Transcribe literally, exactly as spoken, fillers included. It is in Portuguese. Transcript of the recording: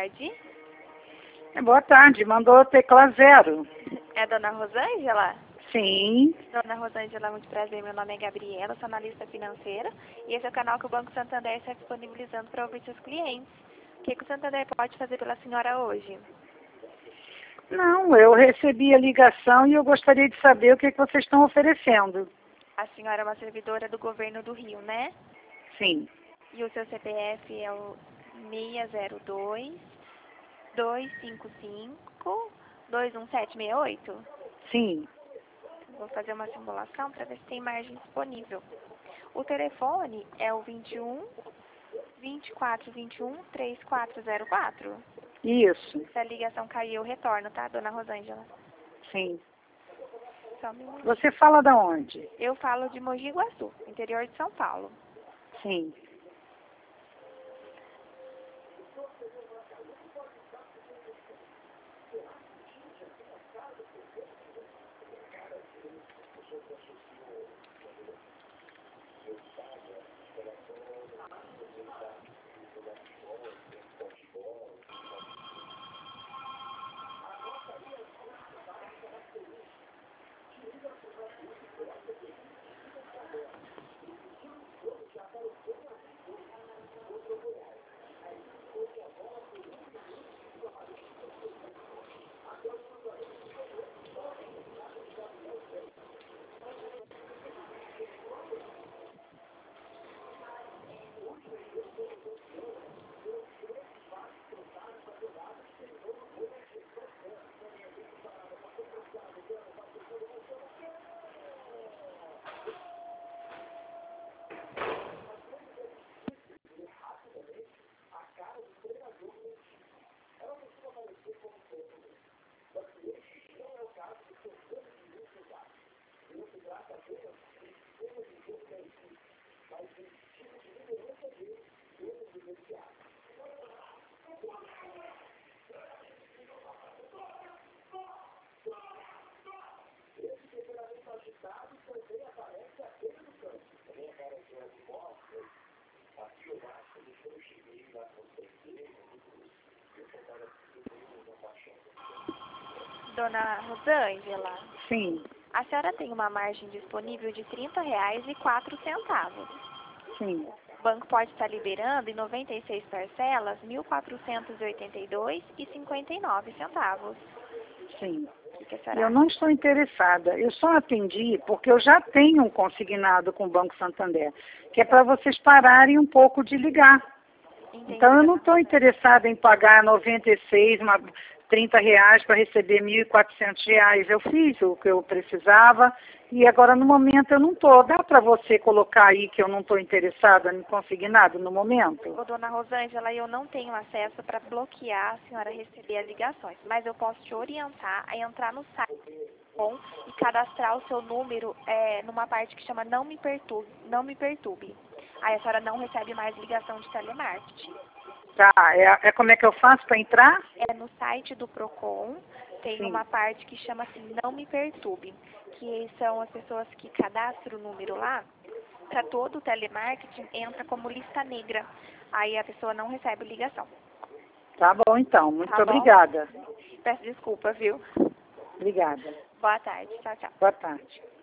tarde. Boa tarde, mandou tecla zero. É a dona Rosângela? Sim. Dona Rosângela, muito prazer. Meu nome é Gabriela, sou analista financeira. E esse é o canal que o Banco Santander está disponibilizando para ouvir seus clientes. O que, que o Santander pode fazer pela senhora hoje? Não, eu recebi a ligação e eu gostaria de saber o que, que vocês estão oferecendo. A senhora é uma servidora do governo do Rio, né? Sim. E o seu C P F é o seis zero dois, dois cinco cinco, dois um sete seis oito? Sim. Vou fazer uma simulação para ver se tem margem disponível. O telefone é o vinte e um, vinte e quatro, vinte e um, trinta e quatro zero quatro. Isso. Se a ligação cair, eu retorno, tá, dona Rosângela? Sim. Só um minuto. Você fala da onde? Eu falo de Mogi Guaçu, interior de São Paulo. Sim. Dona Rosângela, Sim. a senhora tem uma margem disponível de trinta reais e quatro centavos. Sim. O banco pode estar liberando em noventa e seis parcelas mil quatrocentos e oitenta e dois reais e cinquenta e nove centavos. Sim. O que a senhora Eu não estou interessada. Eu só atendi porque eu já tenho um consignado com o Banco Santander, que é para vocês pararem um pouco de ligar. Entendi, Então, eu dona não estou Rosângela. interessada em pagar noventa e seis, uma, trinta reais para receber mil e quatrocentos reais. Eu fiz o que eu precisava e agora, no momento, eu não estou. Dá para você colocar aí que eu não estou interessada em consignado no momento? Ô, dona Rosângela, eu não tenho acesso para bloquear a senhora receber as ligações, mas eu posso te orientar a entrar no site e cadastrar o seu número é, numa parte que chama Não Me Perturbe. Não Me Perturbe. Aí a senhora não recebe mais ligação de telemarketing. Tá, é, é como é que eu faço para entrar? É no site do Procon, tem Sim. uma parte que chama assim Não Me Perturbe, que são as pessoas que cadastram o número lá. Para todo o telemarketing entra como lista negra. Aí a pessoa não recebe ligação. Tá bom, então. Muito Tá bom? obrigada. Peço desculpa, viu? Obrigada. Boa tarde. Tchau, tchau. Boa tarde.